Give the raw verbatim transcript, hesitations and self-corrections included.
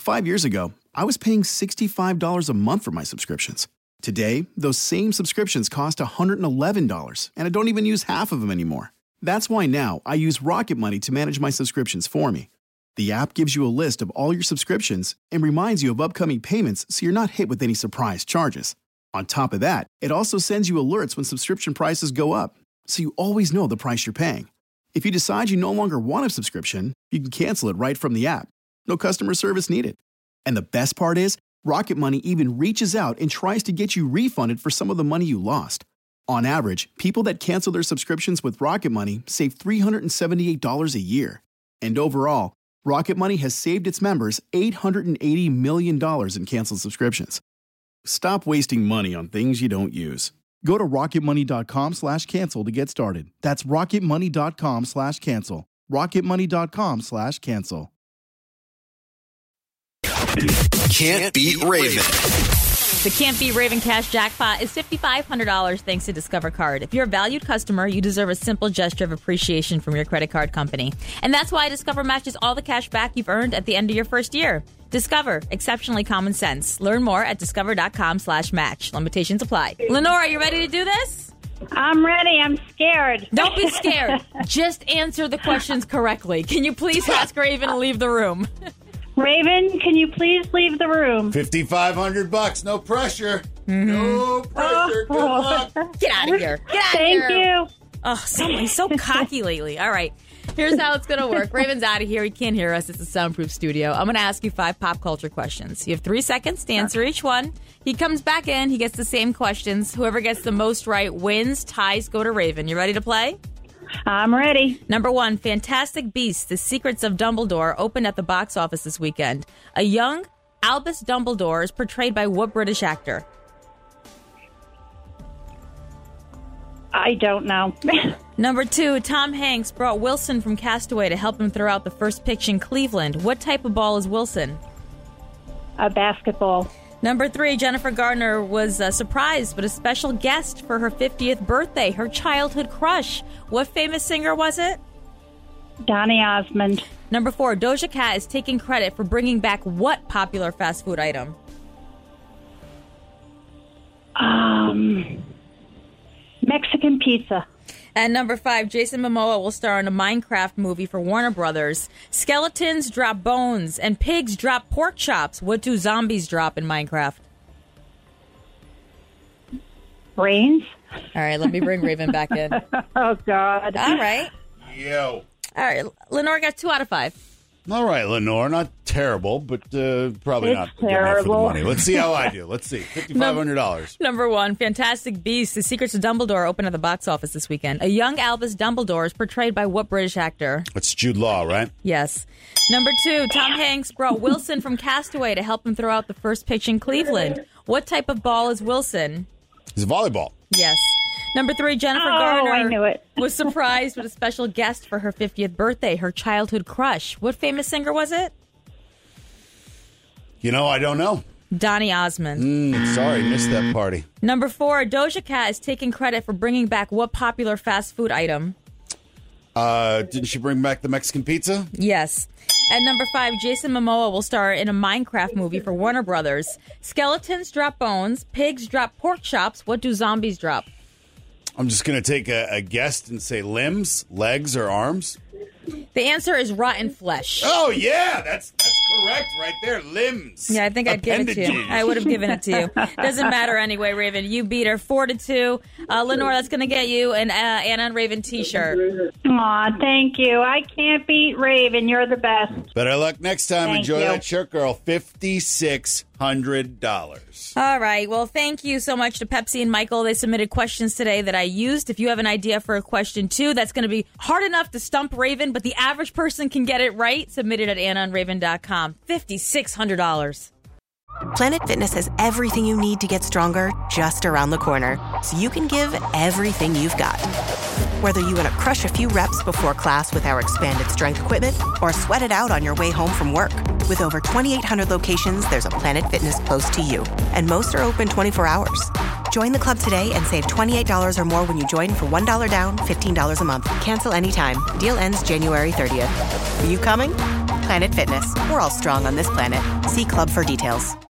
Five years ago, I was paying sixty-five dollars a month for my subscriptions. Today, those same subscriptions cost one hundred eleven dollars, and I don't even use half of them anymore. That's why now I use Rocket Money to manage my subscriptions for me. The app gives you a list of all your subscriptions and reminds you of upcoming payments so you're not hit with any surprise charges. On top of that, it also sends you alerts when subscription prices go up, so you always know the price you're paying. If you decide you no longer want a subscription, you can cancel it right from the app. No customer service needed. And the best part is, Rocket Money even reaches out and tries to get you refunded for some of the money you lost. On average, people that cancel their subscriptions with Rocket Money save three hundred seventy-eight dollars a year. And overall, Rocket Money has saved its members eight hundred eighty million dollars in canceled subscriptions. Stop wasting money on things you don't use. Go to rocketmoney.com slash cancel to get started. That's rocketmoney.com slash cancel. rocketmoney.com slash cancel. Can't beat Raven. The Can't Beat Raven Cash Jackpot is five thousand five hundred dollars thanks to Discover Card. If you're a valued customer, you deserve a simple gesture of appreciation from your credit card company. And that's why Discover matches all the cash back you've earned at the end of your first year. Discover. Exceptionally common sense. Learn more at discover.com slash match. Limitations apply. Lenore, are you ready to do this? I'm ready. I'm scared. Don't be scared. Just answer the questions correctly. Can you please ask Raven to leave the room? Raven, can you please leave the room? fifty-five hundred bucks, no pressure. Mm-hmm. No pressure. Good luck. Get out of here. Get out Thank of here. you. Oh, somebody's so cocky lately. All right. Here's how it's going to work. Raven's out of here. He can't hear us. It's a soundproof studio. I'm going to ask you five pop culture questions. You have three seconds to answer each one. He comes back in. He gets the same questions. Whoever gets the most right wins. Ties go to Raven. You ready to play? I'm ready. Number one, Fantastic Beasts, The Secrets of Dumbledore opened at the box office this weekend. A young Albus Dumbledore is portrayed by what British actor? I don't know. Number two, Tom Hanks brought Wilson from Castaway to help him throw out the first pitch in Cleveland. What type of ball is Wilson? A basketball. Number three, Jennifer Garner was uh, surprised but a special guest for her fiftieth birthday, her childhood crush. What famous singer was it? Donny Osmond. Number four, Doja Cat is taking credit for bringing back what popular fast food item? Um, Mexican pizza. And number five, Jason Momoa will star in a Minecraft movie for Warner Brothers. Skeletons drop bones and pigs drop pork chops. What do zombies drop in Minecraft? Brains. All right, let me bring Raven back in. Oh, God. All right. Yo. All right, Lenore got two out of five. All right, Lenore. Not terrible, but uh, probably It's not good enough for the terrible. money. Let's see how I do. Let's see. fifty-five hundred dollars. Number one, Fantastic Beasts, The Secrets of Dumbledore opened at the box office this weekend. A young Albus Dumbledore is portrayed by what British actor? It's Jude Law, right? Yes. Number two, Tom Hanks brought Wilson from Castaway to help him throw out the first pitch in Cleveland. What type of ball is Wilson? It's volleyball. Yes. Number three, Jennifer Oh, Garner I knew it. was surprised with a special guest for her fiftieth birthday, her childhood crush. What famous singer was it? You know, I don't know. Donny Osmond. Mm, sorry, missed that party. Number four, Doja Cat is taking credit for bringing back what popular fast food item? Uh, didn't she bring back the Mexican pizza? Yes. And number five, Jason Momoa will star in a Minecraft movie for Warner Brothers. Skeletons drop bones, pigs drop pork chops. What do zombies drop? I'm just going to take a, a guess and say limbs, legs, or arms. The answer is rotten flesh. Oh, yeah, that's that's correct right there. Limbs. Yeah, I think I'd give it to you. I would have given it to you. Doesn't matter anyway, Raven. You beat her four to two. Uh, Lenore, that's going to get you an uh, Anna and Raven T-shirt. Aw, thank you. I can't beat Raven. You're the best. Better luck next time. Thank Enjoy you. that shirt, girl. fifty-six hundred dollars. All right. Well, thank you so much to Pepsi and Michael. They submitted questions today that I used. If you have an idea for a question, too, that's going to be hard enough to stump Raven, but the average person can get it right. Submit it at anna and raven dot com. fifty-six hundred dollars. Planet Fitness has everything you need to get stronger just around the corner, so you can give everything you've got. Whether you want to crush a few reps before class with our expanded strength equipment or sweat it out on your way home from work. With over twenty-eight hundred locations, there's a Planet Fitness close to you. And most are open twenty-four hours. Join the club today and save twenty-eight dollars or more when you join for one dollar down, fifteen dollars a month. Cancel anytime. Deal ends January thirtieth. Are you coming? Planet Fitness. We're all strong on this planet. See Club for details.